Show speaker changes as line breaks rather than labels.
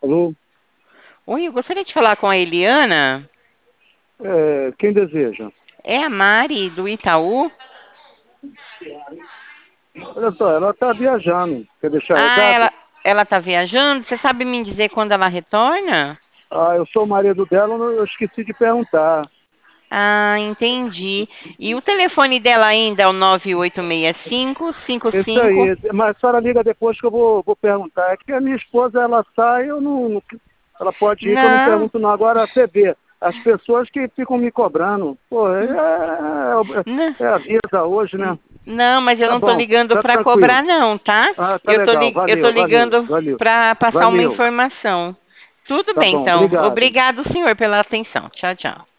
Alô?
Oi, eu gostaria de falar com a Eliana.
Quem deseja?
É a Mari, do Itaú?
Olha só, ela está viajando. Quer deixar
Ah,
recado?
ela tá viajando? Você sabe me dizer quando ela retorna?
Ah, eu sou o marido dela, eu esqueci de perguntar.
Ah, entendi. E o telefone dela ainda é o 9865
Isso
55.
aí, mas a senhora liga depois que eu vou perguntar. É que a minha esposa, ela sai, eu não. Ela pode ir, que eu não
Não,
pergunto não. Agora você vê, as pessoas que ficam me cobrando. Pô,
não,
é a vida hoje, né?
não, mas eu
Tá
não tô
bom,
ligando
tá
para
tranquilo.
cobrar não, tá?
Ah, tá legal.
Eu tô
Valeu, valeu,
ligando
valeu.
para passar uma
Valeu.
informação. Tudo
Tá
bem,
bom,
então.
obrigado.
Obrigado, senhor, pela atenção. Tchau, tchau.